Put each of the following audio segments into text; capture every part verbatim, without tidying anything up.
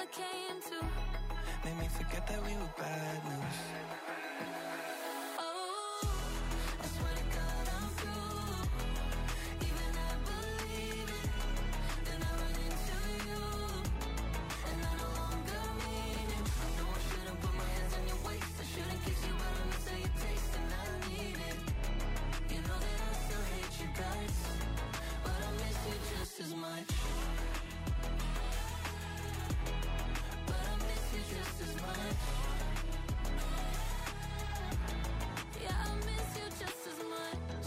came to. Made me forget that we were bad news. As much, but I miss you just as much. Yeah, I miss you just as much.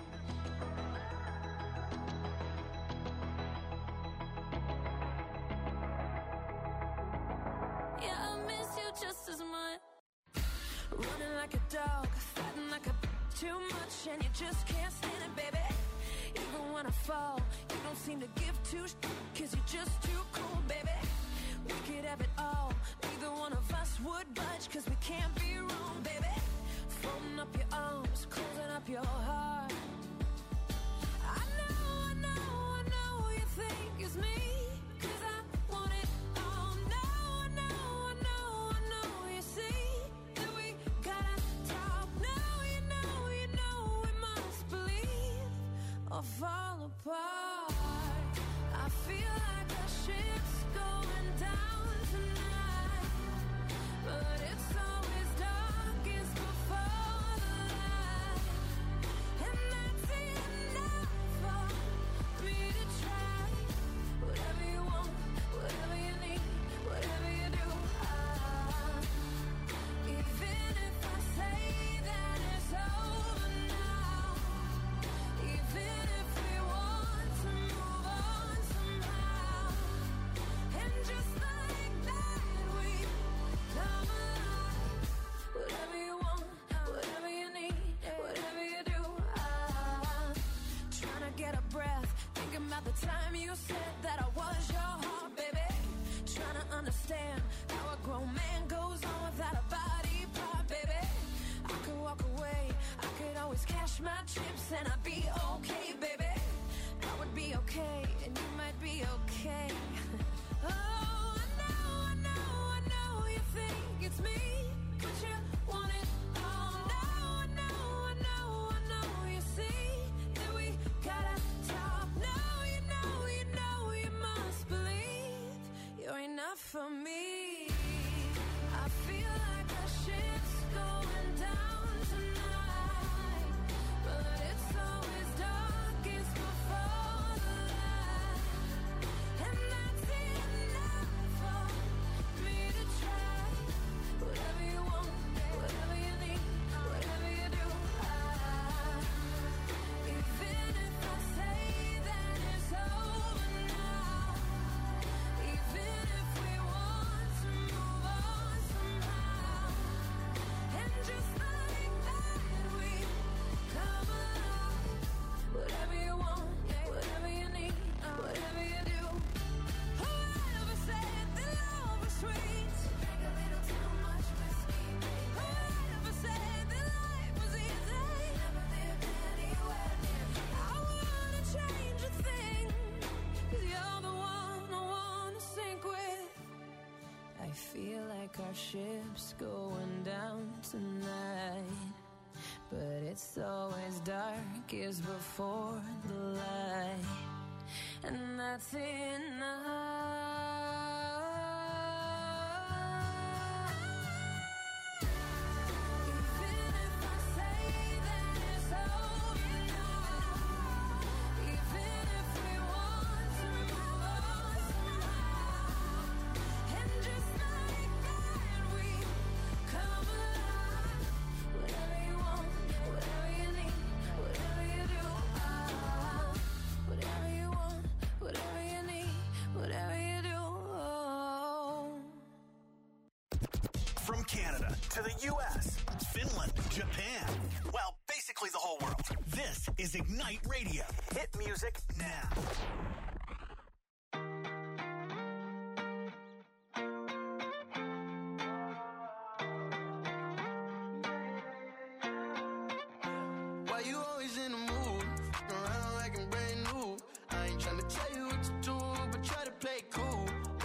Yeah, I miss you just as much. Running like a dog, fighting like a too much, and you just can't stand it, baby. Even when I fall, you don't seem to give two sh- cause you're just too cool, baby. We could have it all, neither one of us would budge, cause we can't be wrong, baby. Folding up your arms, closing up your heart. I know, I know, I know you think it's me, cause I want it all. No, I know, I know, I know you see that we gotta talk. No, you know, you know we must believe or fall apart. I feel like the ship's going down tonight, but it's always darkest before the light, and that's enough for me to try. Whatever you want, whatever you need, whatever you do, I, even if I say that it's over now, even if we want to move on somehow, and just like that we come alive. Whatever you want, whatever you need, whatever you do, I'm trying to get a breath, thinking about the time you said that I was your heart, baby. Trying to understand how a grown man goes on without a body part, baby. I could walk away, I could always cash my chips, and I'd be okay, baby. I would be okay, and you might be okay. Oh, I know, I know, I know you think it's me, but you want it all. No, I know, I know, I know you see that we gotta talk. No, you know, you know, you must believe you're enough for me. I feel like the ship's going down tonight, but it's always darkest before the light, and that's enough for me to try. Whatever you want, whatever you need, whatever you do, I, even if I say that it's over now, even if we want to move on somehow, and just like that we come alive. Whatever you want, whatever you need, whatever you do. Whoever said that love was sweet? Drink a little too much whiskey, baby. Whoever said that life was easy? Never lived anywhere near me. I wouldn't change a thing, cause you're the one I wanna sink with. I feel like our ship's going down tonight, but it's always darkest before the light, and that's enough. Even if I say that it's over now, even if we want to move on somehow, and just like that we come alive. Whatever you want, whatever you need, whatever you do, I, whatever you want, whatever you need, whatever you do. From Canada to the U S, Finland, Japan, well, basically the whole world. This is Ignite Radio. Hit music now. Why you always in the mood? Around like I'm brand new. I ain't tryna tell you what to do, but try to play cool. Baby, I ain't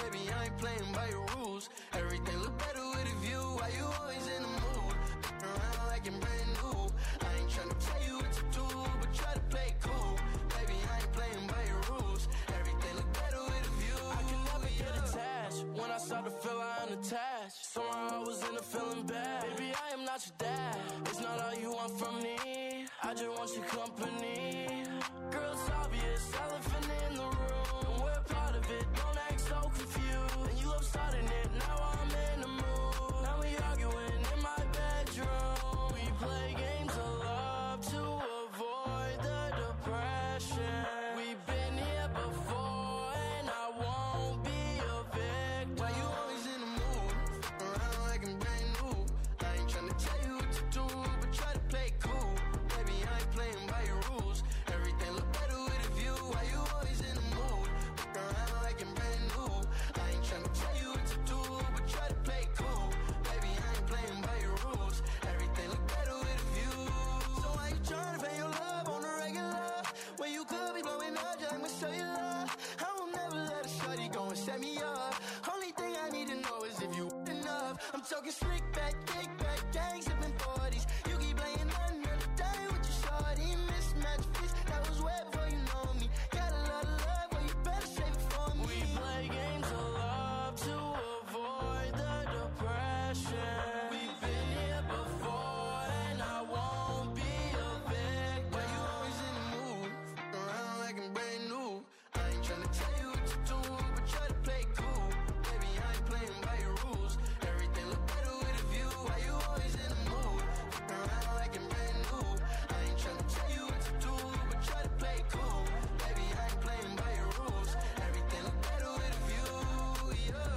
ain't playing by your rules. Everything look better with a view. Why you always in the mood? Around like you're brand new. I ain't tryna tell you what to do, but try to play cool. Baby, I ain't playing by your rules. Everything look better with a view. I can never get attached. When I start to feel I'm attached, somehow I was in a feeling bad. Baby, I am not your dad. It's not all you want from me. I just want your company. Girl, it's obvious, elephant in the room. And we're part of it, don't act so confused. And you love starting it, now I'm in the mood. Now we arguing in my bedroom. We play games of love to avoid the depression. We've been here before and I won't be a victim. Why you always in the mood? Around like I'm brand new. I ain't tryna tell you what to do, but try to play cool. Baby, I ain't playing by your rules. Everything look better with a view. Why you always in the mood? Around like I'm brand new. I ain't tryna tell you what to do, but try to play cool. Baby, I ain't playing by your rules. Everything look better with a view. So why you tryna pay your love on the regular? When you could be blowing up, just I'ma show you love. I will never let a shorty go and set me up. Only thing I need to know is if you enough. I'm talking slick back, kick back, gang sipping forties. You keep playing another day with your shorty. Mismatch fist, that was way before you know me. Got a lot of love, but you better save it for me. We play games of love to avoid the depression. We've been here before and I won't be a victim. Why you always in the mood? Around like I'm brand new. I ain't tryna tell you what to do, but try to play cool. Baby, I ain't playing by your rules. Everything look better with a view. Why you always in the mood? Around like I'm brand new. I ain't tryna tell you what to do, but try to play cool. Baby, I ain't playing by your rules. Everything look better with a view, yeah.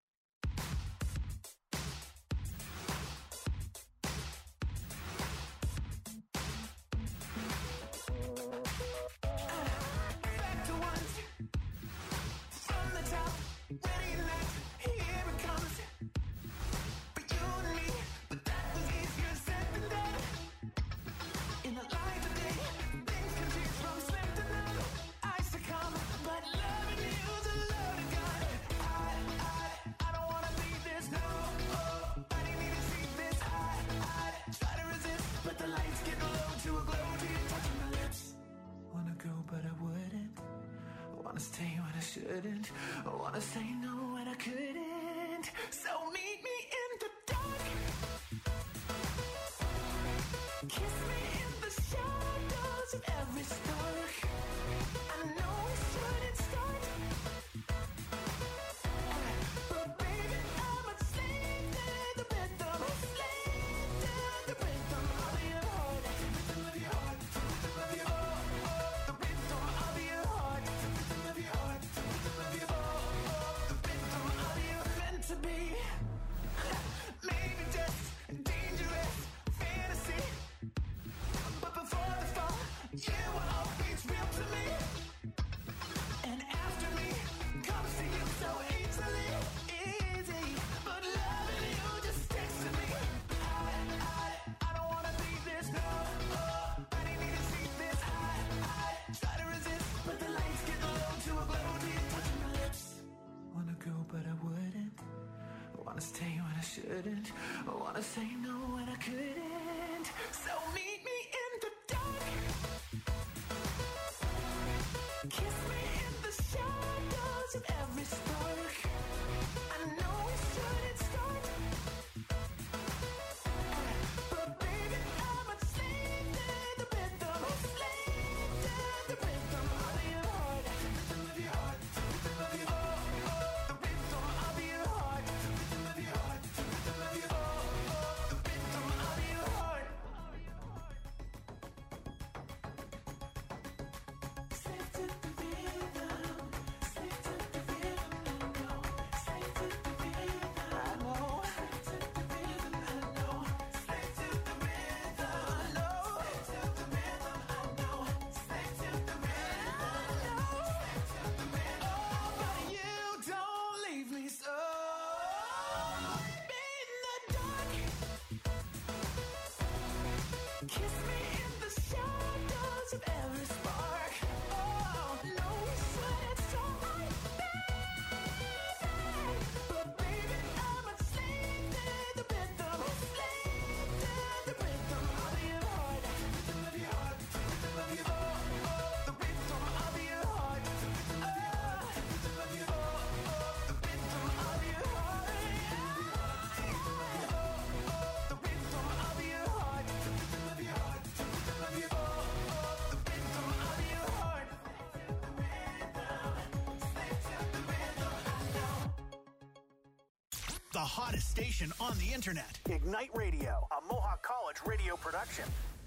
Back to once, from the top, ready and left, here it comes. For you and me, but that was easier said than done. In the light of day, things can change from slim to none. I succumb, but loving you's a loaded gun. I, I, I don't wanna leave this, no. Oh, I didn't even see this. I, I try to resist, but the lights get low to a glow till you're touching my lips. Wanna go, but I wouldn't. Wanna stay when I shouldn't. Wanna say no when I couldn't. So meet me in the dark. Kiss me in the shadows of every spark. I know we shouldn't start, but baby, I'm a slave to the rhythm. Slave to the rhythm of your heart. The rhythm of your heart. The rhythm of your heart. The rhythm of your heart. The rhythm of your heart. The rhythm of your heart. The rhythm of your meant to be. Maybe just dangerous fantasy, but before the fall, you were always real to me. And after me comes to you so easily, easy. But loving you just sticks to me. I, I, I don't wanna leave this, no. Oh, I didn't even see this. I, I try to resist, but the lights get low to a glow till you're touching my lips. Wanna go, but I wouldn't. Wanna stay when I shouldn't. Wanna say no when I couldn't. So meet me in the dark. Kiss me in the shadows of every spark. I know we shouldn't start, but baby, I'm a slave to the rhythm. Slave to the rhythm of your heart. The rhythm of your heart. The rhythm of your heart. The rhythm of your heart. The rhythm of your heart. The rhythm of your heart. The rhythm of your heart. Slave to the rhythm. Slave to the rhythm. The hottest station on the internet. Ignite Radio, a Mohawk College radio production.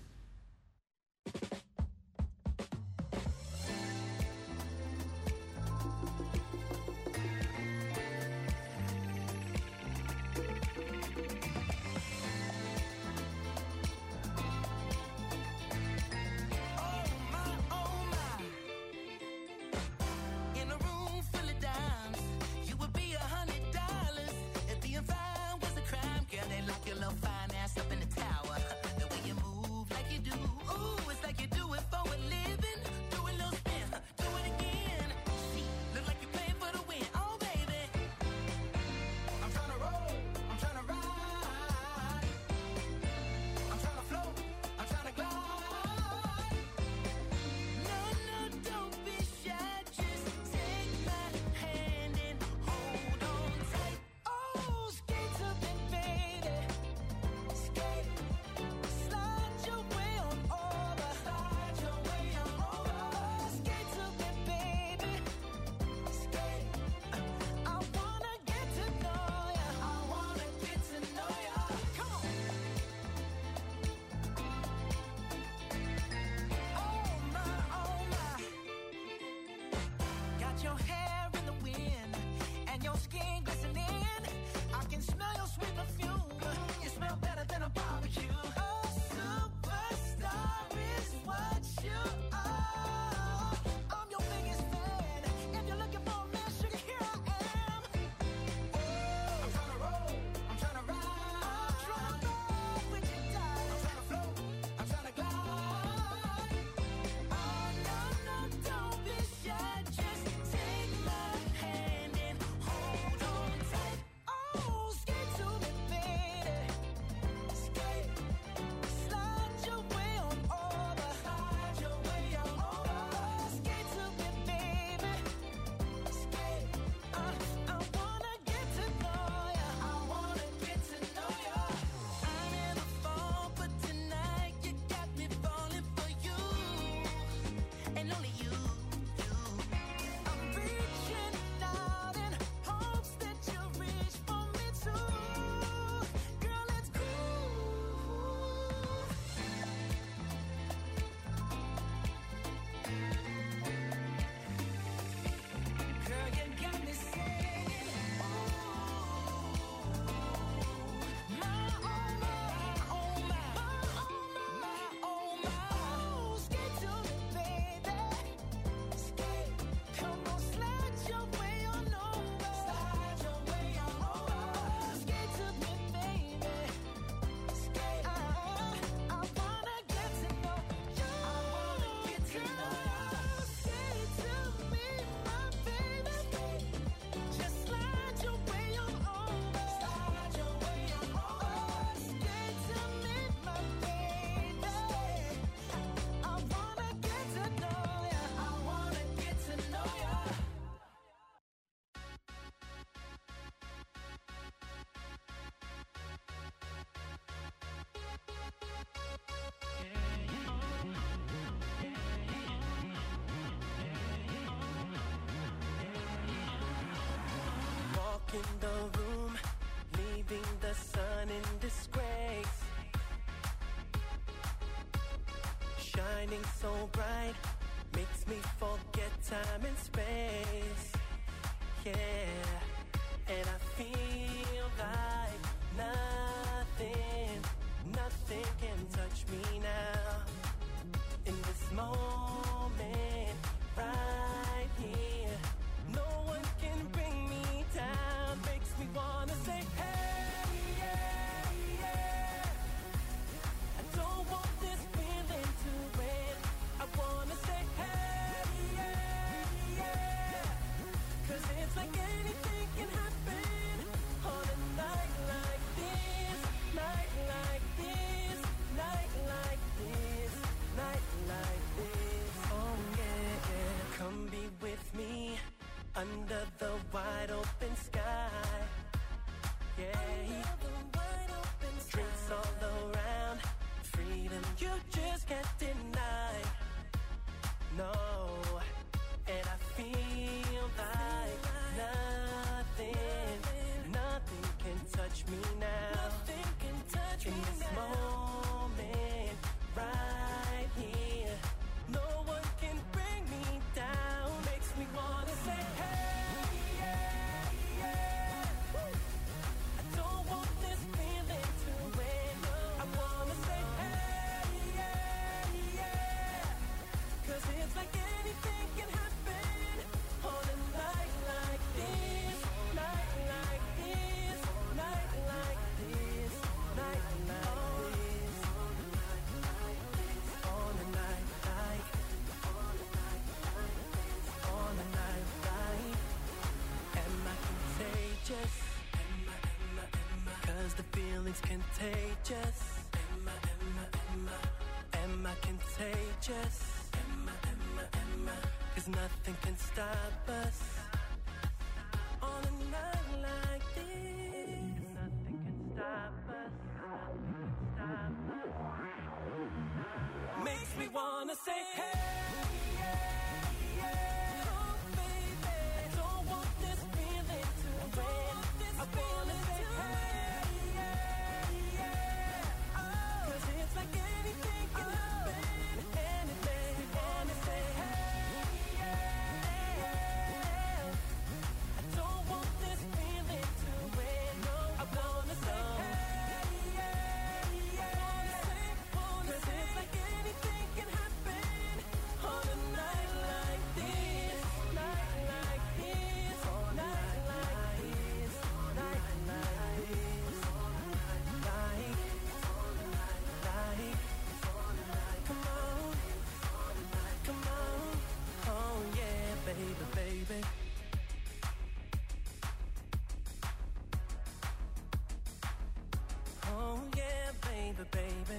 In the room, leaving the sun in disgrace, shining so bright, makes me forget time and space, yeah, and I feel like nothing, nothing can touch me now, in this moment, right here, no one can bring me down, makes me wanna say, hey, yeah, yeah, I don't want this feeling to end, I wanna say, hey, yeah, yeah, 'cause it's like anything contagious? Am I, am I, am I, am I contagious? Am I, am I, am I? 'Cause nothing can stop us on a night like this. Nothing can stop us. Nothing can stop us. Makes me wanna say, hey, yeah, yeah. Oh, baby, I don't want this feeling to end. I wanna say, hey, yeah, yeah. Oh, 'cause it's like anything can happen. Anything, wanna say, hey, yeah, yeah. I don't want this feeling to end. No, I wanna say, hey, yeah, yeah. 'Cause it's like anything can happen on a night like this, night like this, night like this, night like this, like, like, come on, come on, oh yeah, baby, baby. Oh yeah, baby, baby.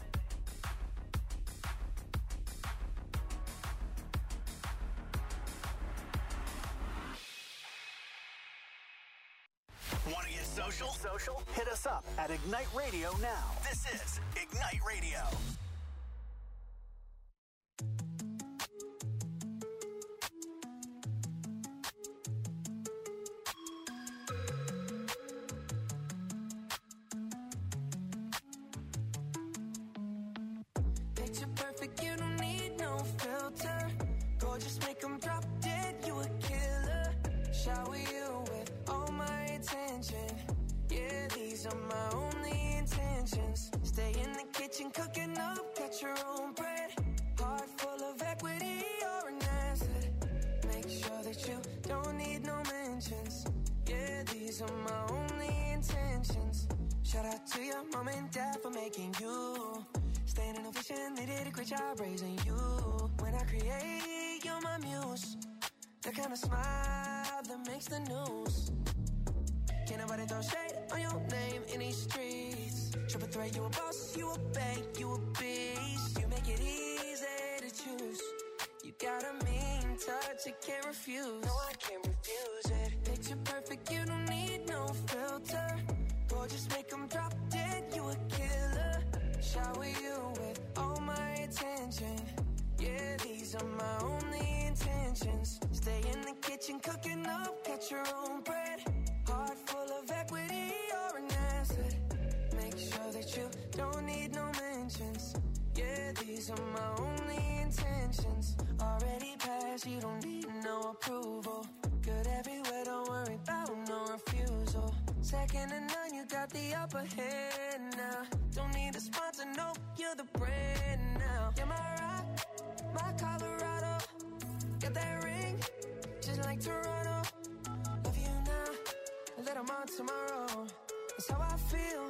Want to get social? Social? Hit us up at Ignite Radio now. This is Ignite Radio. Picture perfect, you don't need no filter. Gorgeous, make 'em drop dead, you a killer. Shower you with all my attention. Yeah, these are my only intentions. Stay in the kitchen, cooking up, got your own bread. Heart full of equity, you're an asset. Make sure that you don't need no mentions. Yeah, these are my only intentions. Shout out to your mom and dad for making you. Staying in a vision, they did a great job raising you. When I create, you're my muse. The kind of smile that makes the news. Can't nobody throw shade on your name in these streets. Triple threat, you a boss, you a bank, you a beast. You make it easy to choose. You got a mean touch, you can't refuse. No, I can't refuse it. Picture perfect, you don't need no filter. Gorgeous, make 'em drop dead, you a killer. Shower you with all my attention. Yeah, these are my only intentions. Stay in the kitchen, cooking up, got your own bread. Heart full of equity, you're an asset. Make sure that you don't need no mentions. Yeah, these are my only intentions. Already passed, you don't need no approval. Good everywhere, don't worry about no refusal. Second to none, you got the upper hand now. Don't need a sponsor, no, you're the brand now. You're my rock, my Colorado. Got that ring, just like Toronto. Love you now, a little more tomorrow. That's how I feel.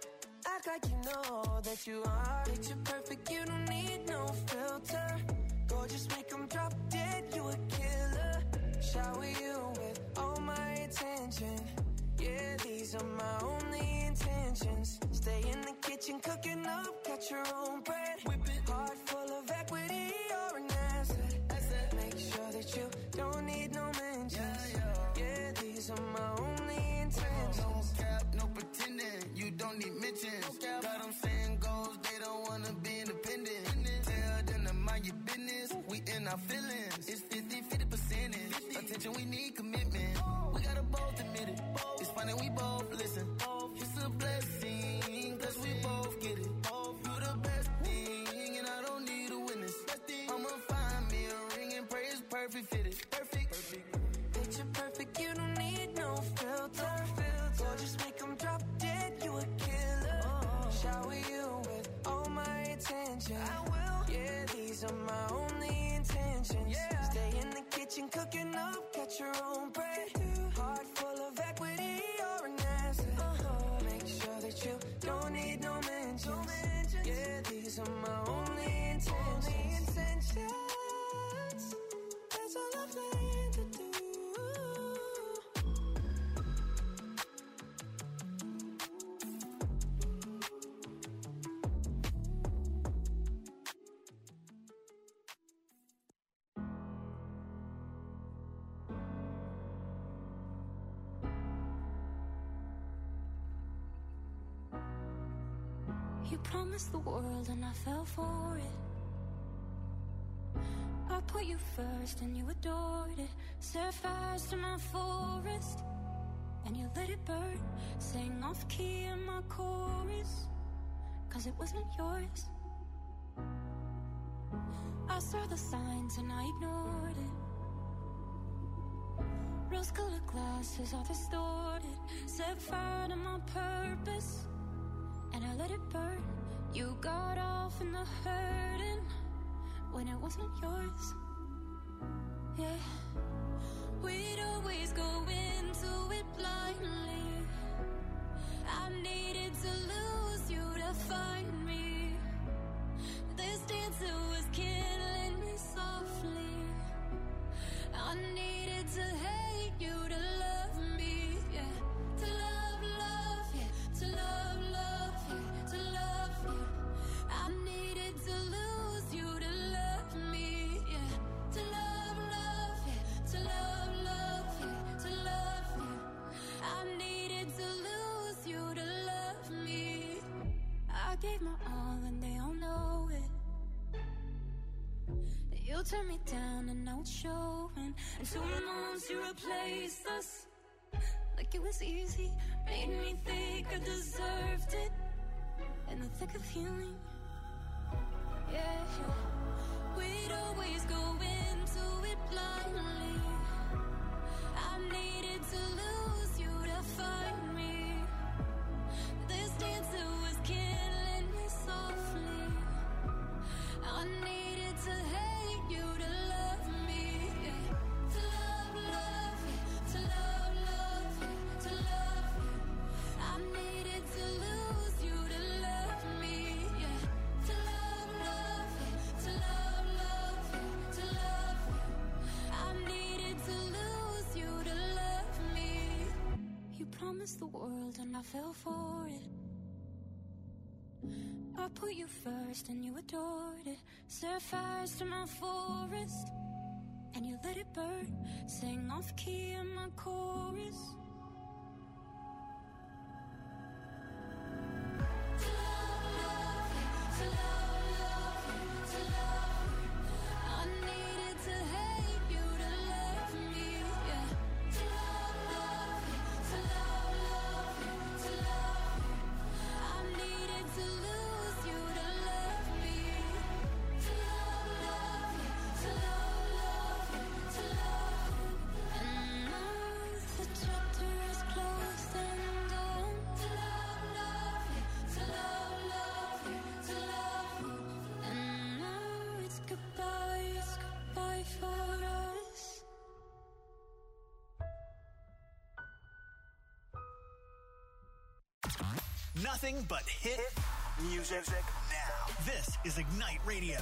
Act like you know that you are. Picture perfect, you don't need no filter. Gorgeous, make 'em drop dead, you a killer. Shower you with all my attention. Yeah, these are my only intentions. Stay in the kitchen, cooking up, got your own bread. Whip it. Heart full of equity, you're an asset. asset. Make sure that you don't need no mentions. Yeah, yeah. Yeah, these are my only intentions. No cap, no pretending, you don't need mentions. No got them saying goals, they don't wanna be independent. Tell them to mind your business, we in our feelings. It's fifty, fifty percentage. Attention, we need commitment. We gotta both admit it. It's funny, we both listen. It's a blessing, cause we both get it. You the best thing, and I don't need a witness. I'ma find me a ring and pray it's perfect fitted. Perfect. Picture perfect, you don't need no filter. Gorgeous, make 'em drop dead, you a killer. Shower you with all my attention. I will. Yeah, these are my only intentions. Yeah. Stay in the kitchen, cooking up, got your own bread. Heart full of equity, you're an asset. Uh-huh. Make sure that you don't need no mentions. Yeah, these are my only intentions. Only intentions. That's all I've You promised the world and I fell for it. I put you first and you adored it. Set fires to my forest and you let it burn. Sang off key in my chorus, cause it wasn't yours. I saw the signs and I ignored it. Rose-colored glasses are distorted. Set fire to my purpose and I let it burn. You got off in the hurting when it wasn't yours. Yeah, we'd always go into it blindly. I needed to lose you to find me. This dancer was killing me softly. I needed to hate you to love me, yeah. To love, love, yeah. To love, love, yeah. To love you. I needed to lose you to love me, yeah. To love, love, yeah. To love, love, yeah. To love you. I needed to lose you to love me. I gave my all and they all know it. You turned me down and now it's showing. And two months you replaced us like it was easy. Made me think I deserved it in the thick of healing. Yeah, we'd always go into it blindly. I needed to lose you to find me. This dancer was killing me softly. I needed to hate you to love me, yeah. To love, love, yeah. To love, love, yeah. To love you. I needed to lose you to love me, yeah. To love, love, yeah. To love, love, yeah. To love you. I needed to lose you to love me. You promised the world and I fell for it. I put you first and you adored it. Set fires to my forest and you let it burn. Sang off key in my chorus. To love, love, yeah. To love, love, yeah. To love you. I needed to hate you to love me, yeah. To love, love, yeah. To love, love, yeah. To love you. I needed to lose you to love me. To love, love, yeah. To love, love, yeah. To love you. And now the chapter is closed and done. To love, love, yeah. To love, love, yeah. To love you. And now it's goodbye, it's goodbye for us. Nothing but hit music now. This is Ignite Radio.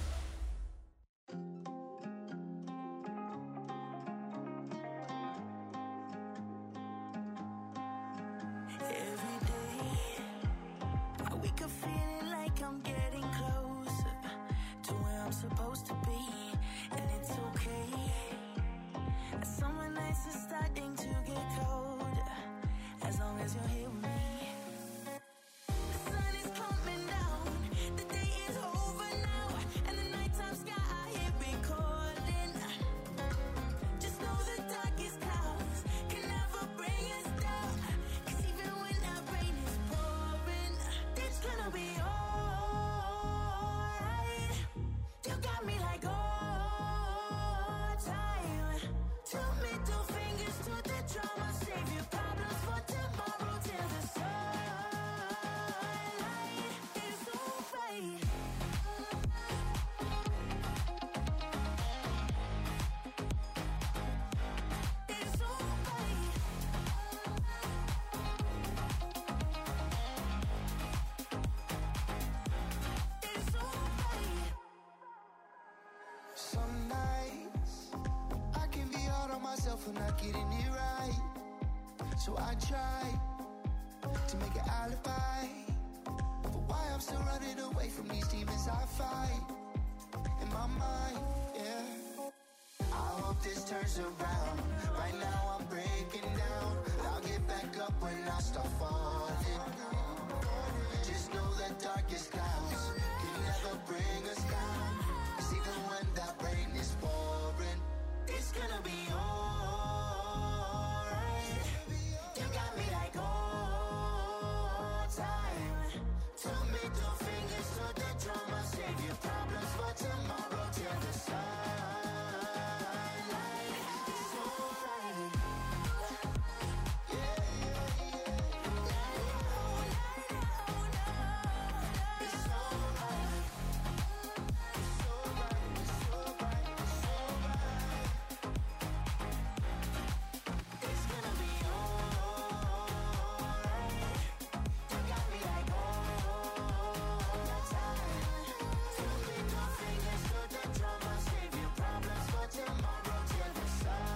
Every day, I wake up feeling like I'm getting closer to where I'm supposed to be, and it's okay. Summer nights are starting to get colder, as long as you're here with me. The sun is coming down, the day is over now, and the nighttime sky here be calling. Just know the darkest clouds can never bring us down, 'cause even when that rain is pouring, it's gonna be alright. You got me like all time. Two middle fingers to the drama, save your problems for tomorrow till the sunlight is alright. It's alright. It's alright. Some nights I can be hard on myself for not getting it right. So I try to make an alibi for why I'm still running away from these demons I fight in my mind, yeah. I hope this turns around. Right now I'm breaking down. I'll get back up when I start falling. Just know that darkest clouds can never bring us down. 'Cause even when that rain is pouring, it's gonna be alright. You got me like old time. Two middle fingers to the drum. I'll save your problems for tomorrow till the sunlight. It's alright. Yeah, yeah, yeah. It's alright. It's alright. It's alright. It's alright. It's gonna be alright. You got me like all time. Two middle fingers to the drum. I'll save your problems for tomorrow till the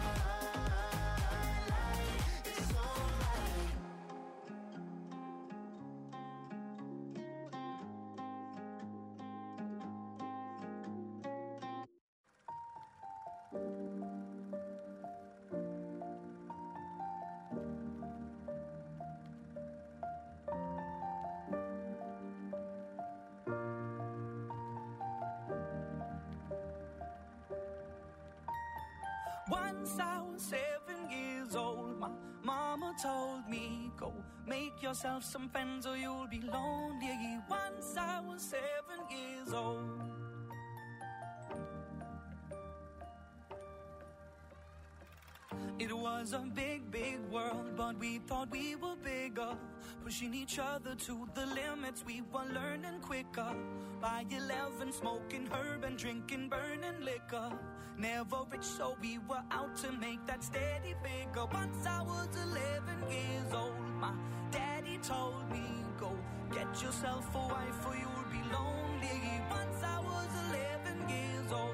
sunlight. It's alright. Once I was seven years old, my mama told me, go make yourself some friends or you'll be lonely. Once I was seven years old. It was a big, big world, but we thought we were bigger. Pushing each other to the limits, we were learning quicker. By eleven, smoking herb and drinking burning liquor. Never rich, so we were out to make that steady figure. Once I was eleven years old, my daddy told me, go get yourself a wife or you'll be lonely. Once I was eleven years old.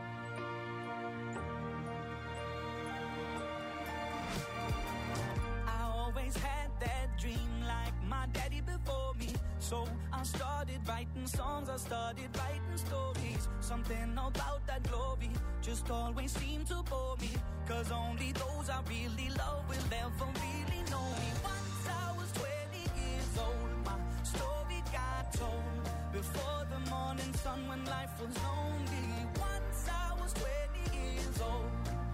Always had that dream like my daddy before me. So I started writing songs, I started writing stories. Something about that glory just always seemed to bore me. 'Cause only those I really love will ever really know me. Once I was twenty years old, my story got told. Before the morning sun when life was lonely. Once I was twenty years old.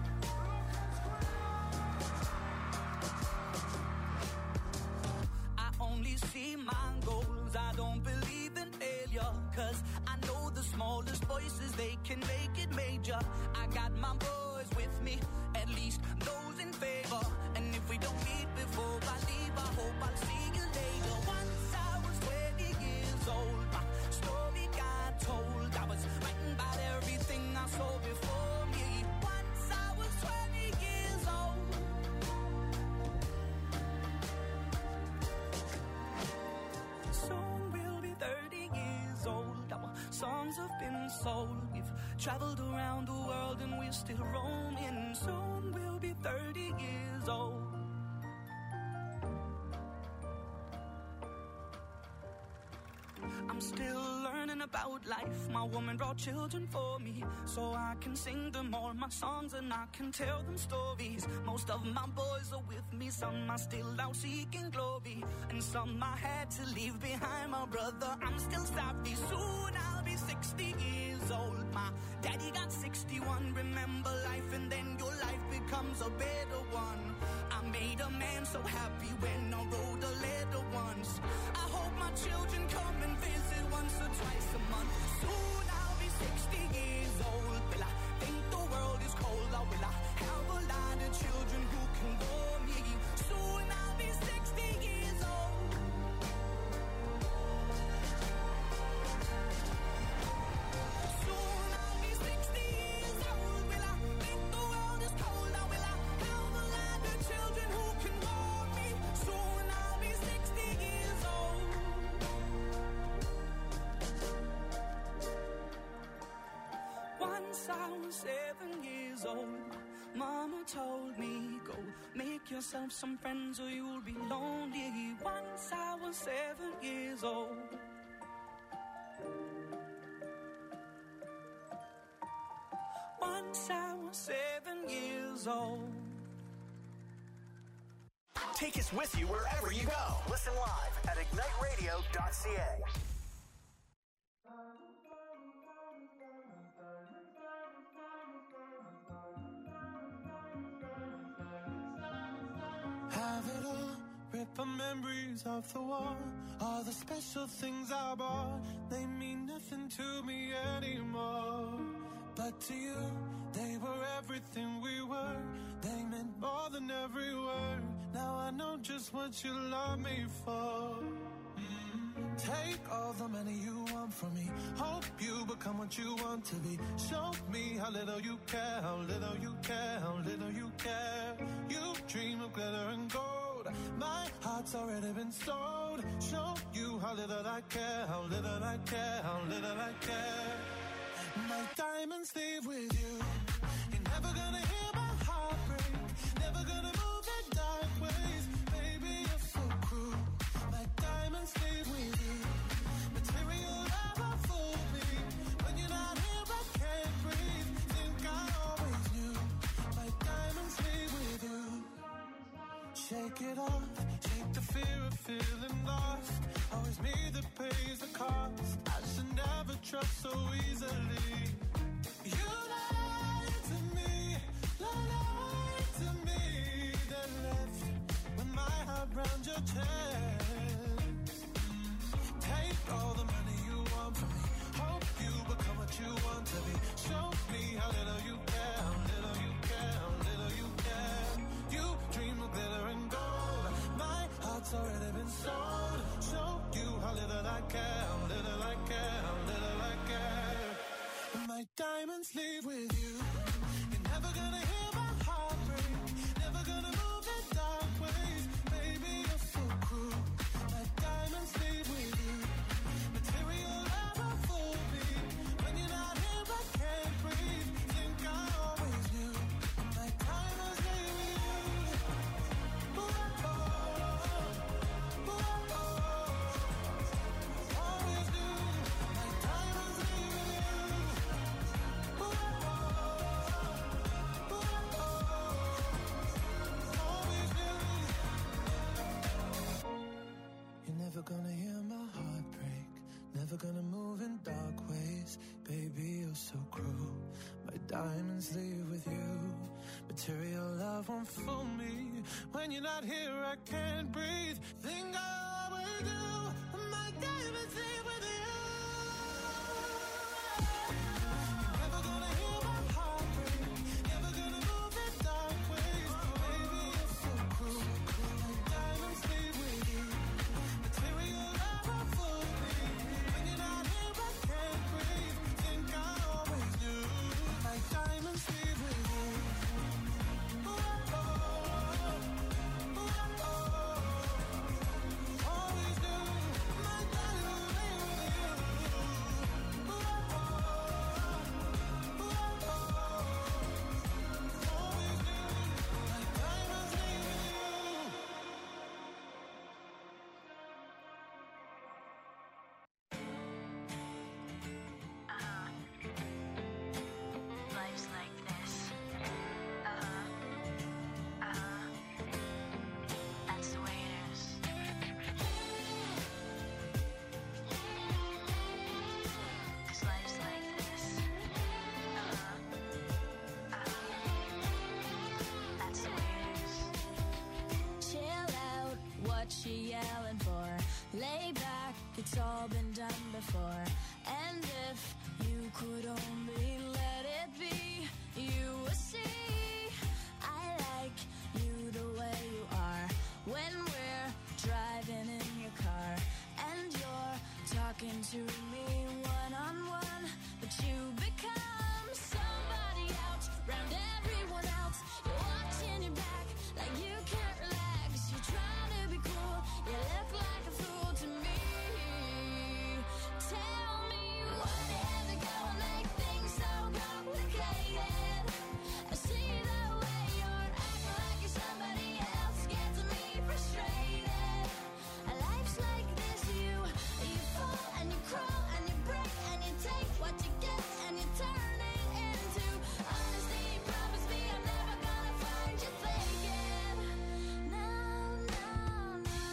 Only see my goals, I don't believe in failure. 'Cause I know the smallest voices, they can make it major. I got my boys with me, at least those in favor. And if we don't meet before I leave, I hope I'll see you later. Once I was twenty years old, my story got told. I was writing about everything I saw before me. Once I was twenty years old. Soon we'll be thirty years old. Our songs have been sold. We've traveled around the world and we're still roaming. Soon we'll be thirty years old. I'm still learning about life. My woman brought children for me, so I can sing them all my songs and I can tell them stories. Most of my boys are with me, some are still out seeking glory, and some I had to leave behind. My brother, I'm still sorry. Soon I'll be sixty years old. My daddy got sixty-one. Remember life and then your life becomes a better one. I made a man so happy when I wrote a letter once. I hope my children come and visit once or twice a month. Soon I'll be sixty years old. Will I think the world is cold, or will I have a lot of children who can bore me? Soon I'll be sixty years old. Soon I'll be sixty years old. Will I think the world is cold, or will I have a lot of children who can bore me? Soon I'll be sixty years old. Once I was seven years old, Mama told me, go make yourself some friends or you'll be lonely. Once I was seven years old. Once I was seven years old. Take us with you wherever you go. Listen live at ignite radio dot c a. memories of the war. All the special things I bought, they mean nothing to me anymore. But to you, they were everything we were. They meant more than every word. Now I know just what you love me for. Take all the money you want from me. Hope you become what you want to be. Show me how little you care, how little you care, how little you care. You dream of glitter and gold. My heart's already been sold. Show you how little I care, how little I care, how little I care. My diamonds leave with you. You're never gonna hear my heart break. Never gonna move in dark ways. Baby, you're so cruel. My diamonds leave with you. Material never fooled me. When you're not here, I can't breathe. Think I always knew. My diamonds leave with you. Shake it off. Shake the fear of feeling lost. Always me that pays the cost. I should never trust so easily. You lied to me, lied to me. Then left with my heart round your chest. Take all the money you want from me. Hope you become what you want to be. Show me how little you care, how little you care, how little you care. You dream of glitter and gold. My heart's already been sold. Show you how little I care, how little I care, how little I care. My diamonds leave with you. You're never gonna hear my heart break. Never gonna move in dark ways. Baby, you're so cruel. My diamonds leave with you. Material never fooled me. When you're not here, I can't breathe. Think I always knew. My diamonds leave with you. Ooh, oh, ooh, oh, always knew. My diamonds leave with you. Ooh, oh, ooh, oh, always knew. You're never gonna hear my heart break. Never gonna move in dark ways. Baby, you're so cruel. My diamonds leave with you. Material love won't fool me. When you're not here, I can't breathe. Think I always do. My diamonds leave with you. Never gonna hear my heart break. Never gonna move in dark ways. Baby, you're so cruel. My diamonds leave with you. Material never fooled me. When you're not here, I can't breathe. Think I always knew. My diamonds leave with you. Ooh, oh, ooh, oh, always knew. My diamonds leave with you. Ooh, oh, ooh, oh, always knew. My diamonds leave with you. Life's like this. Uh-huh. Uh-huh. That's the way it is. 'Cause life's like this. Uh-huh. Uh-huh. That's the way it is. Chill out, what you yelling for? Lay back, it's all been done before. And if you could only let it be, you would see I like you the way you are. When we're driving in your car and you're talking to me one on one, but you become somebody else round everyone else. You're watching your back like you can't relax. You're trying to be cool, you look like a fool to me. Tell me what had to go and make things so complicated. I see the way you're acting like you're somebody else gets me frustrated. Life's like this, you you fall and you crawl and you break and you take what you get and you turn it into honesty. Promise me I'm never gonna find you faking. No, no, no.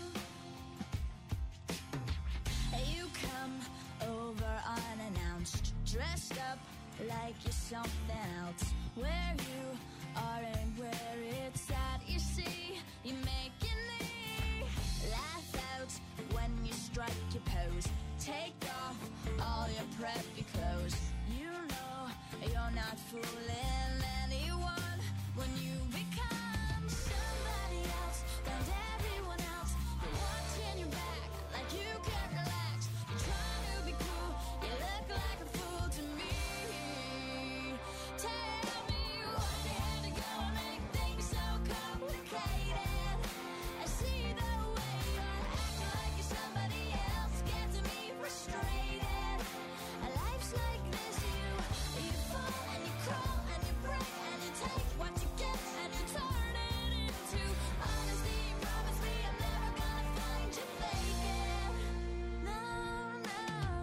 You come over unannounced, dressed up like you're something else. Where you are and where it's at, you see, you're making me preppy clothes. You know you're not fooling anyone when you become somebody else. Found everyone else. You're watching your back like you can't relax. You're trying to be cool. You look like a fool to me. Tell me why you had to go and make things so complicated. I see the way you're acting like you're somebody else, getting me frustrated. A life's like this, you you fall and you crawl and you break and you take what you get and you turn it into honesty. Promise me I'm never gonna find you faking. No, no,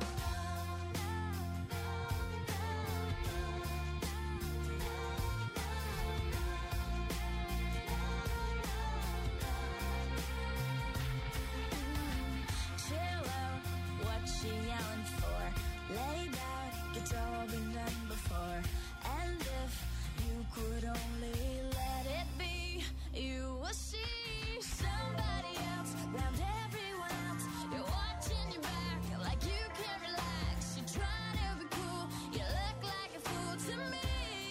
chill out, what you yelling for? Lay back, it's all been done before. And if you could only let it be, you will see somebody else round everyone else. You're watching your back like you can't relax. You're trying to be cool, you look like a fool to me.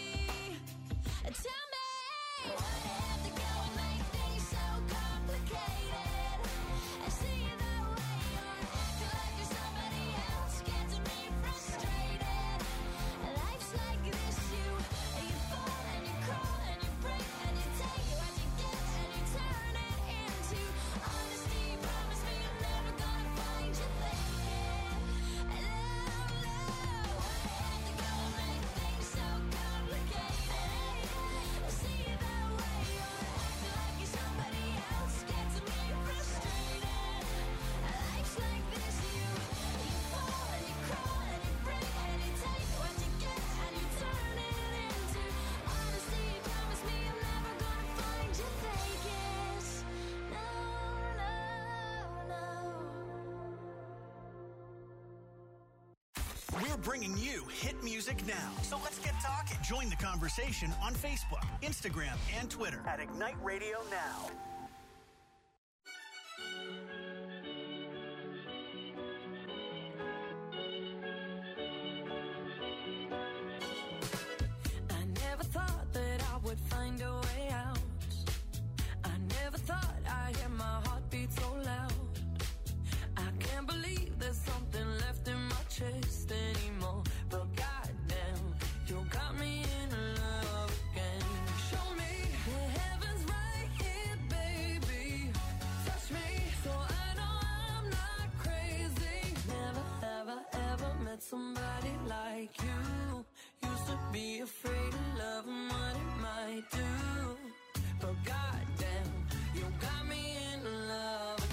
Tell me why you have to go and make things so complicated. I see the way you're acting like you're somebody else, getting me frustrated. Life's like this, you you fall and you crawl and you break and you take what you get and you turn it into honesty. Promise me I'm never gonna find you faking. Love, love, why you have to go and make things so complicated? I see the way you're acting like you're somebody else, getting me frustrated. Life's like this, you you fall and you crawl and you break and you take what you get and you turn it into honesty. Promise me I'm never gonna find you faking. No, no, no. We're bringing you hit music now. So let's get talking. Join the conversation on Facebook, Instagram, and Twitter at Ignite Radio Now. I never thought that I would find a way out. I never thought I'd hear my heartbeat so loud. I can't believe there's something left in my chest anymore. But goddamn, you got me in love again. Show me the heavens right here, baby. Touch me so I know I'm not crazy. Never, ever, ever met somebody like you. Used to be afraid of love and what it might do. But goddamn, you got me in love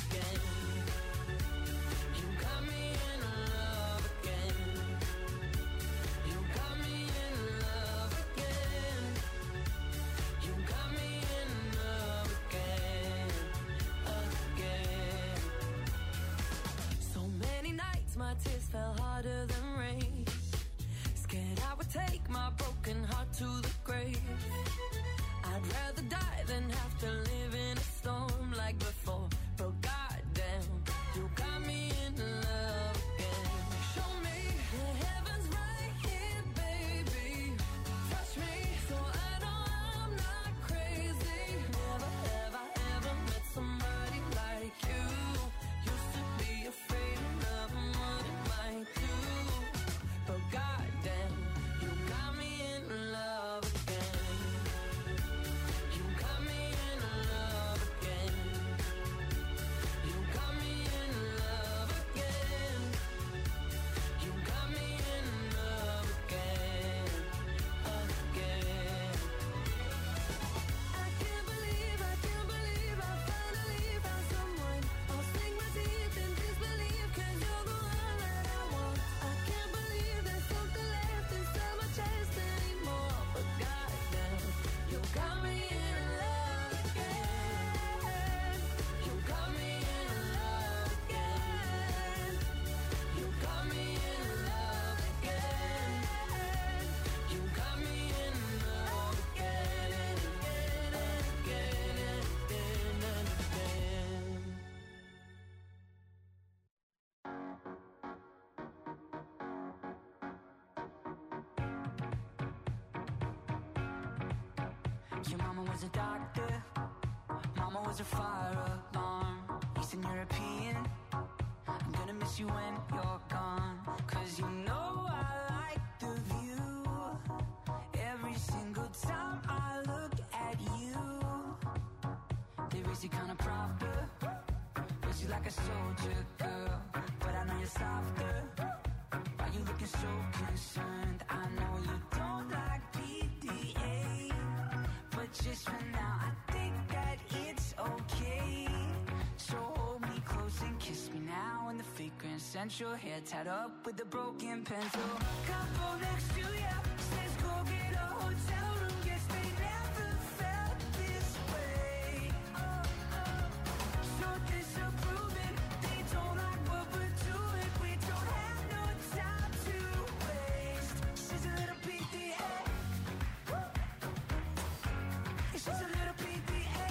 Your mama was a doctor, mama was a fire alarm. Eastern European, I'm gonna miss you when you're gone. Cause you know I like the view. Every single time I look at you, they raise you kind of proper, raise you like a soldier girl. But I know you're softer. Why you looking so concerned? I know you don't like P D A, but just for now I think that it's okay. So hold me close and kiss me now in the fake Grand Central. Hair tied up with a broken pencil. Couple next to ya says go get a hotel room. Guess they never felt this way. Oh, oh. So disapproving, they don't like what we're doing. We don't have no time to waste. She's a little P D A. She's a little P D A.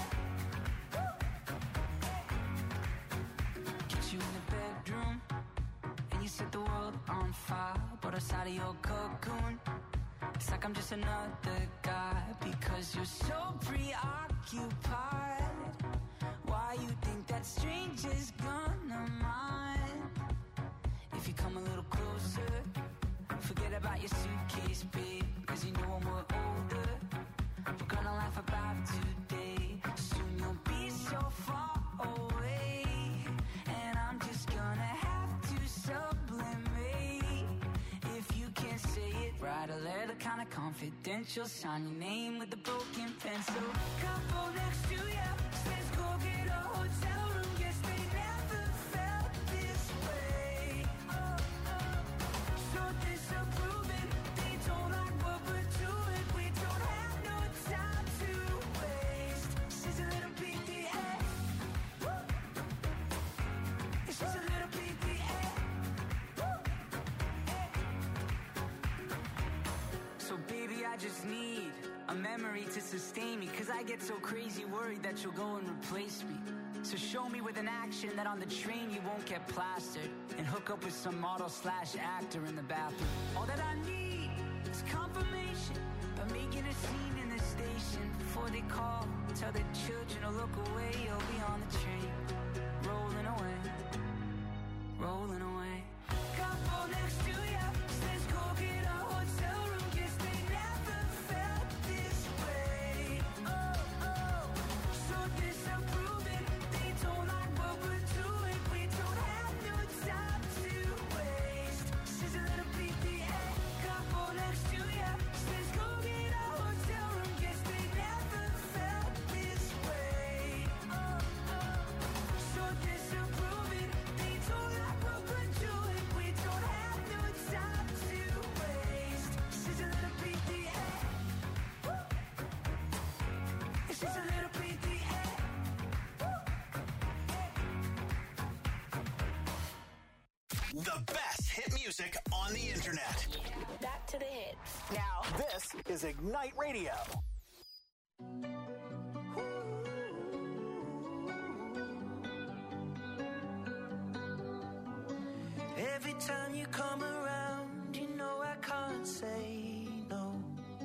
Get you in the bedroom and you set the world on fire. But outside of your cocoon, it's like I'm just another guy. Because you're so preoccupied. Why you think that stranger's gonna mind? If you come a little closer, forget about your suitcase, babe. Cause you know when we're older, we're gonna laugh about today. Soon you'll be so far away, and I'm just gonna have to sublimate. If you can't say it, write a letter kinda confidential. Sign your name with a broken pencil. Couple next to ya says go get a hotel room. Guess they never felt this way. Oh, oh. So disapproving, they don't like what we're doing. We don't have no time to waste. She's a little P D A. She's a little P D A. So baby, I just need a memory to sustain me. Cause I get so crazy worried that you'll go and replace me. So show me with an action that on the train you won't get plastered, and hook up with some model slash actor in the bathroom. All that I need is confirmation by making a scene in the station. Before they call, tell the children to look away. You'll be on the train, rolling away, rolling away. Couple next to ya says go get a hotel room. Guess they never felt this way. Oh, oh. So disapproving, they don't like what we're doing. We don't have no time to waste. She's a little P D A. Couple next to ya says go get a hotel room. Guess they never felt this way. Oh, oh. So disapproving, they don't like what we're doing. We don't have no time to waste. She's a little P D A. She's a little P D A. The best hit music on the internet. Back to the hits. Now, this is Ignite Radio. Every time you come around, you know I can't say no.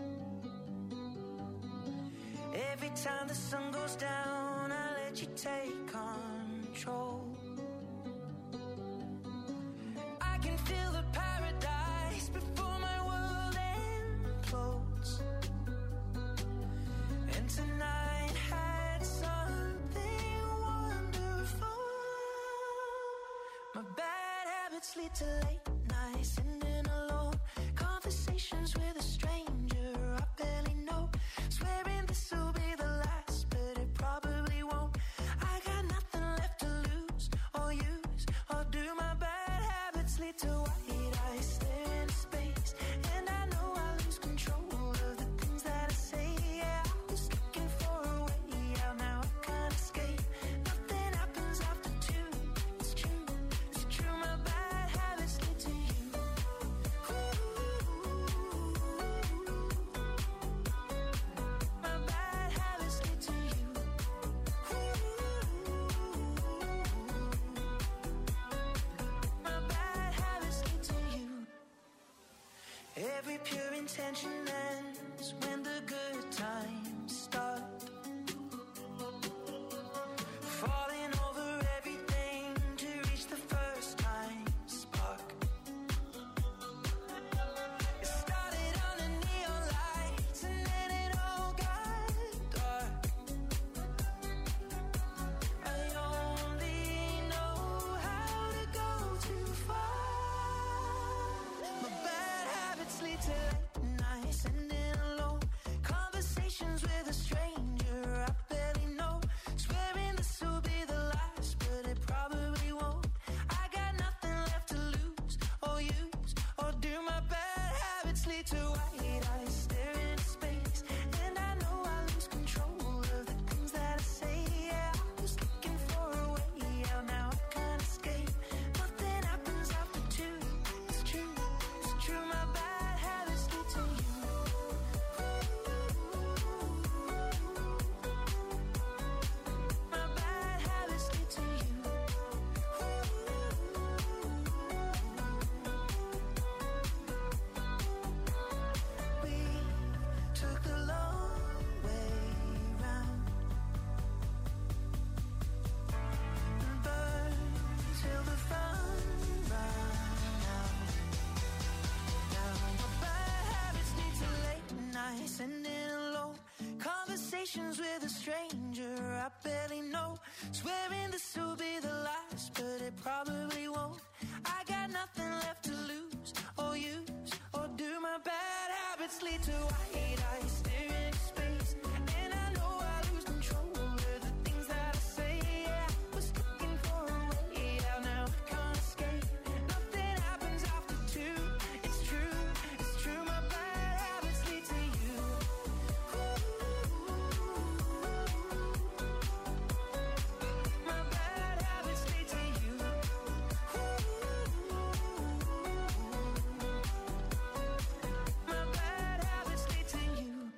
Every time the sun goes down, I let you take control. I can feel the paradise before my world implodes. And tonight had something wonderful. My bad habits lead to late nights, sitting alone. Conversations with a stranger I barely know. Swearing this will be the last, but it probably won't. I got nothing left to lose or use or do. My bad habits lead to white eyes staring into space, and I know I lose control of the things that I say. Yeah, I was looking for a way out, now I can't escape. Nothing happens after two. It's true, it's true. My bad habits lead to you. My bad habits lead to you. My bad habits lead to you. Every pure intention ends when the good times start. habits lead to white eyes staring into space. And I know I lose control of the things that I say. Yeah, I was looking for a way out, now I can't escape. Nothing happens after two. It's true, it's true. My bad habits lead to you. My bad habits lead to you. We took the long way round and burned till the fun ran out. Now my bad habits lead to late nights and in alone conversations with a stranger I barely know. Swearing this will be the last, but it probably won't. I got nothing left to lose or use or do. My bad habits lead to white eyes staring into space. And I know I lose control of the things that I say. Yeah, I was looking for a way out, now I can't escape. Nothing happens after two. It's true, it's true. My bad habits lead to you. My bad habits lead to you. My bad habits lead to you.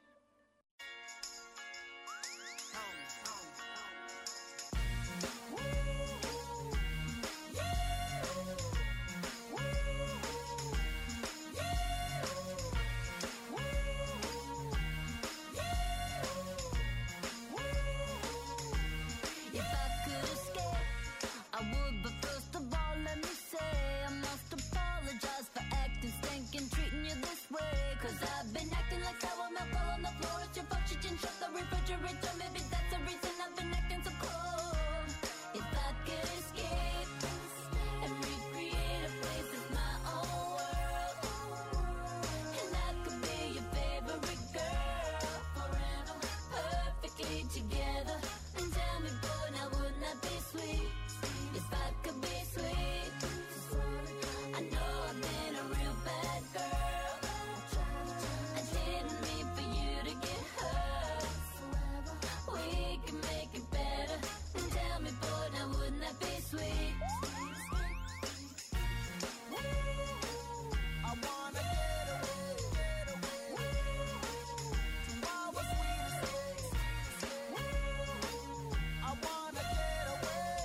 If I could escape, I would, but first of all, let me say I must apologize for acting stinking, treating you this way. Cause I've been acting like sour milk all on the floor. It's your fault you didn't shut the refrigerator. Maybe that's the reason I've been acting so cold. If I could escape and recreate a place that's my own world, and I could be your favorite girl forever, perfectly together. And tell me, boy, now wouldn't that be sweet? If I could be sweet. I know I've been a real bad girl. I didn't mean for you to get hurt. We can make it better. And tell me, boy, now wouldn't that be sweet? I wanna get away, get away to all the sweetest days. I wanna get away,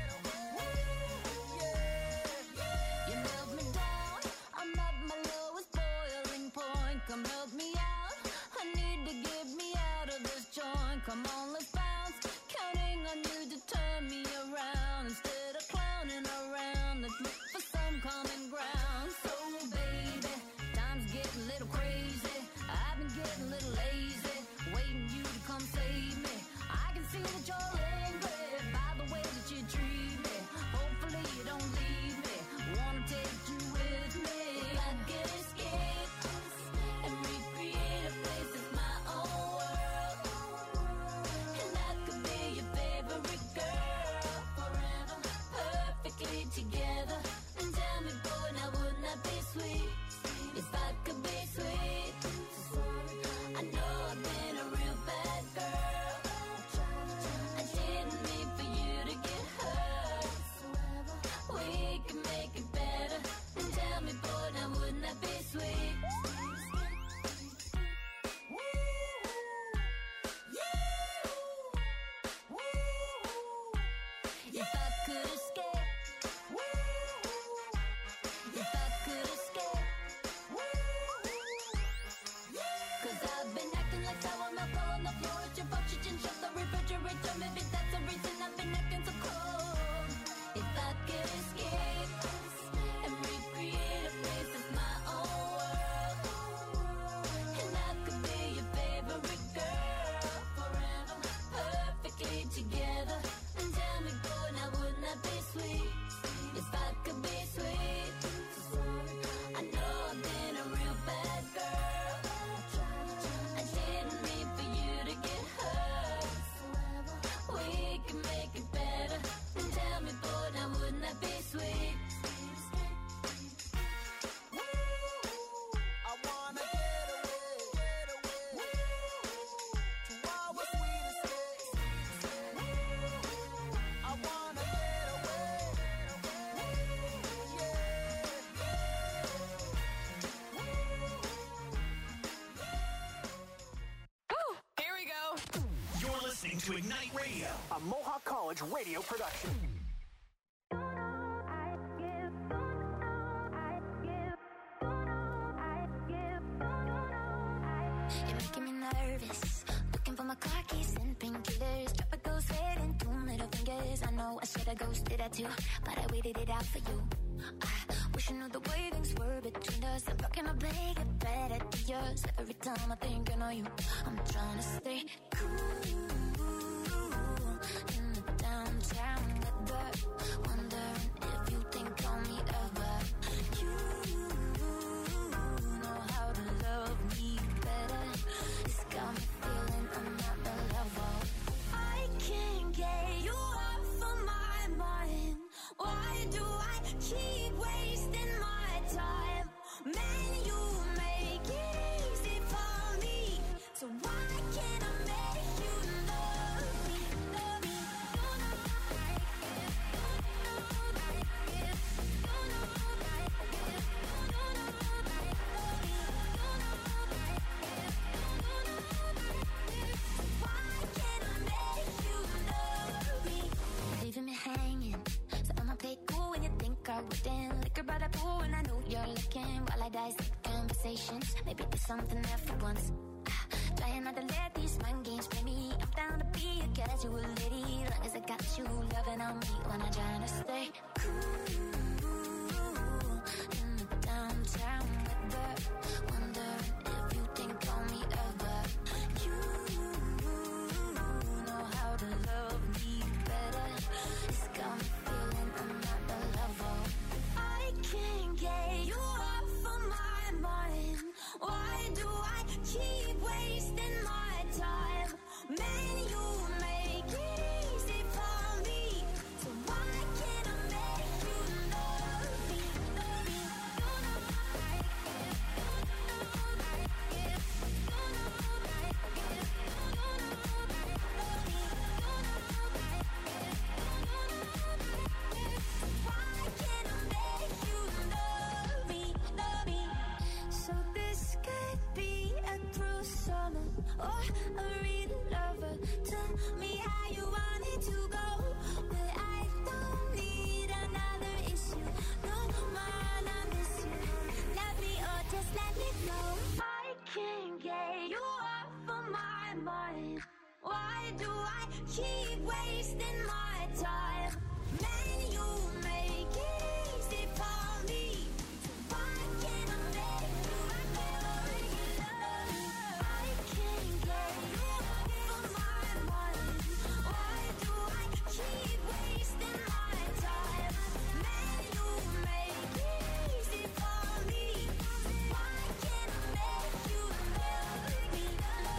yeah. You melt me down, I'm at my lowest boiling point. Come help me out, I need to get me out of this joint. Come on, let's bounce, counting on you to turn me around. Instead of clowning around, let's look for some common ground. So baby, time's getting a little crazy. I've been getting a little lazy, waiting you to come save me. I can see that you're angry by the way that you treat me. Hopefully you don't leave me, wanna take you with me. If I could escape and recreate a place that's my own world, and I could be your favorite girl forever, perfectly together. And tell me, boy, now wouldn't that be sweet? If I could be sweet. I know I've been a real bad girl. I didn't mean for you to get hurt. We can make it better. And tell me, boy, now wouldn't that be sweet? If I could escape, if I could escape, cause I've been acting like sour milk all on the floor. It's your fault you didn't shut the refrigerator. Maybe that's the reason I've been acting so cold. If I could escape and recreate a place that's my own world, and I could be your favorite girl forever, perfectly together. And tell me, boy, now wouldn't that be sweet? If I could be sweet. I know I've been a real bad girl. I didn't mean for you to get hurt. We can make it better. to Ignite Radio, a Mohawk College radio production. You're making me nervous. Looking for my car keys and painkillers. Drop a ghost head and two middle fingers. I know I should have ghosted that too, but I waited it out for you. I wish I knew the way things were between us. I'm talking my big and bad ideas. Every time I think I know you, I'm trying to stay cool in the downtown weather. Wondering if you think on me ever. You know how to love me better. It's got me feeling I'm not the level. I can't get you off of my mind. Why do I keep wasting my time? Man, you make it easy for me. So why can't I make you love me? Love me. You know I get, you know I get, you know I get, you know I get, love me. You know I get, you know I get. Why can't I make you love me? Leaving me hanging. So I'ma play cool when you think I wouldn't. Liquor by the pool and I know you're looking. While I dissect conversations, maybe there's something there for once. Ah, trying not to let these mind games play me. I'm down to be a casual lady, long as I got you loving on me when I'm trying to stay cool in the downtown weather. Wondering if you think on me ever. You know how to love me better. It's got me feeling I'm not the level. I can't get you off of my mind. Why do I keep wasting my time? Man, you make it easy for me. So why can't I make you love me? Love me. You know I get, you know I get, you know I get, you know I get, love me. You know I get, you know I get. Why can't I make you love me? Love me. So this could be a cruel summer or a real lover. Tell me how you want it to go, but I don't need another issue. No, man, I miss you. Love me or just let me go. I can't get you off of my mind. Why do I keep wasting my time? Man, you make it easy for me. So why can't I make you love me? I can't get you off of my mind. Why do I keep wasting my time? Man, you make it easy for me. So why can't I make you love me?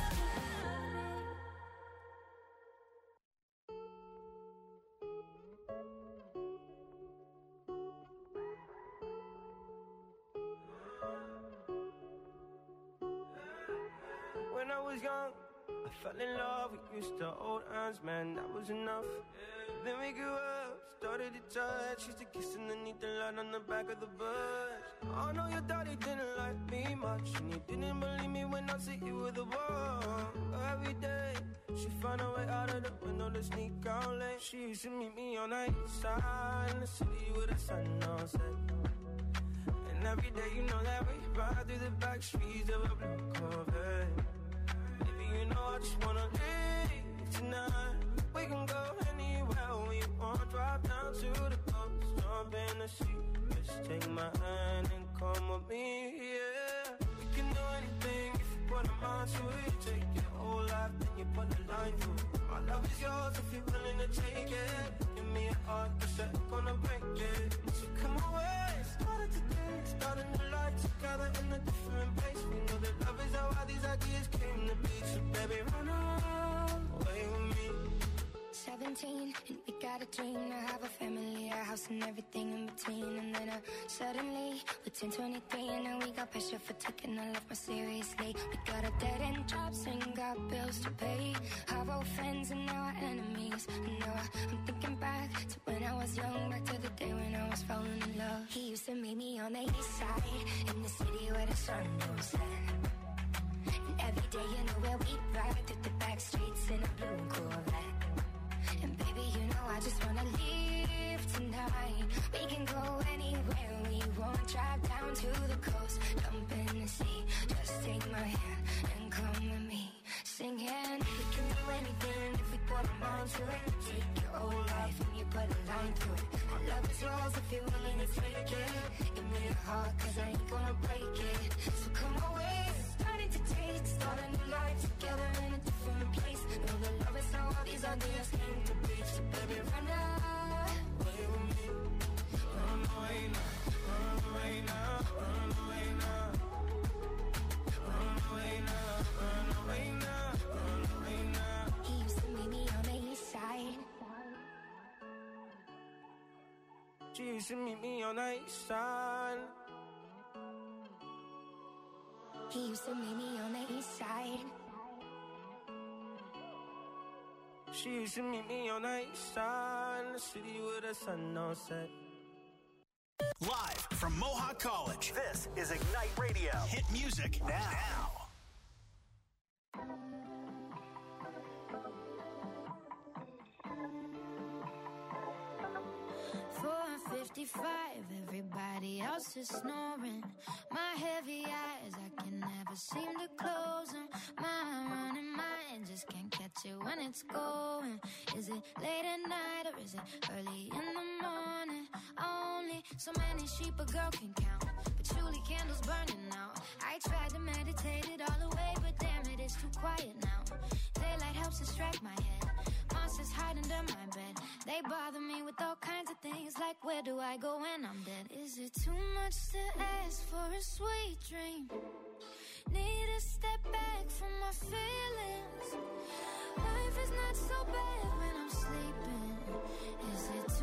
When I was young, I fell in love. We used to hold hands, man, that was enough. Then we grew up, started to touch. Used to kiss underneath the light on the back of the bus. Oh no, your daddy didn't like me much, and he didn't believe me when I said you were the one. Every day, she found a way out of the window to sneak out late. She used to meet me on the east side in the city with the sun on set. And every day, you know that we ride through the back streets of a blue Corvette. Baby, you know I just wanna leave tonight. We can go anywhere we want. Drive down to the coast, jump in the sea. Just take my hand and come with me, yeah. We can do anything if you put a mind to it. Take your whole life, then you put a line through it. My love is yours if you're willing to take it. Give me a heart, cause I'm gonna break it. So come away, started today, start a new life together in a different place. We know that love is how all these ideas came to be. So baby, run away with me. seventeen, and we got a dream to have a family, a house and everything in between. And then uh, suddenly, we're ten, twenty-three, and now we got pressure for taking our life more seriously. We got a dead end jobs and got bills to pay. Our old friends and now our enemies. And now I, I'm thinking back to when I was young, back to the day when I was falling in love. He used to meet me on the east side, in the city where the sun goes set. And Every day you know where we ride through the back streets in a blue Corvette. And baby, you know I just wanna leave tonight. We can go anywhere we want. Drive down to the coast, jump in the sea. Just take my hand and come with me. Singing, we can do anything if we put our mind to it. Take your whole life and you put a line through it. Our love is yours if you're willing to take it. Give me your heart cause I ain't gonna break it. So come away, starting to taste. Start a new life together in a different place. Know the love is how all these ideas came to be. So baby, run away with me. Run away now, run away now, run away now. Run away now, run away now, run away now. He used to meet me on the east side. She used to meet me on the east side. He used to meet me on the east side. She used to meet me on the east side, in the city with the sun on set. Live from Mohawk College, this is Ignite Radio. Hit music now. four fifty-five, everybody else is snoring. My heavy eyes, I can never seem to close them. My running mind just can't catch it when it's going. Is it late at night or is it early in the morning? Only so many sheep a girl can count, patchouli candles burning out. I tried to meditate it all away, but damn it, it's too quiet now. Daylight helps distract my head. Monsters hide under my bed. They bother me with all kinds of things, like where do I go when I'm dead? Is it too much to ask for a sweet dream? Need a step back from my feelings. Life is not so bad when I'm sleeping. Is it too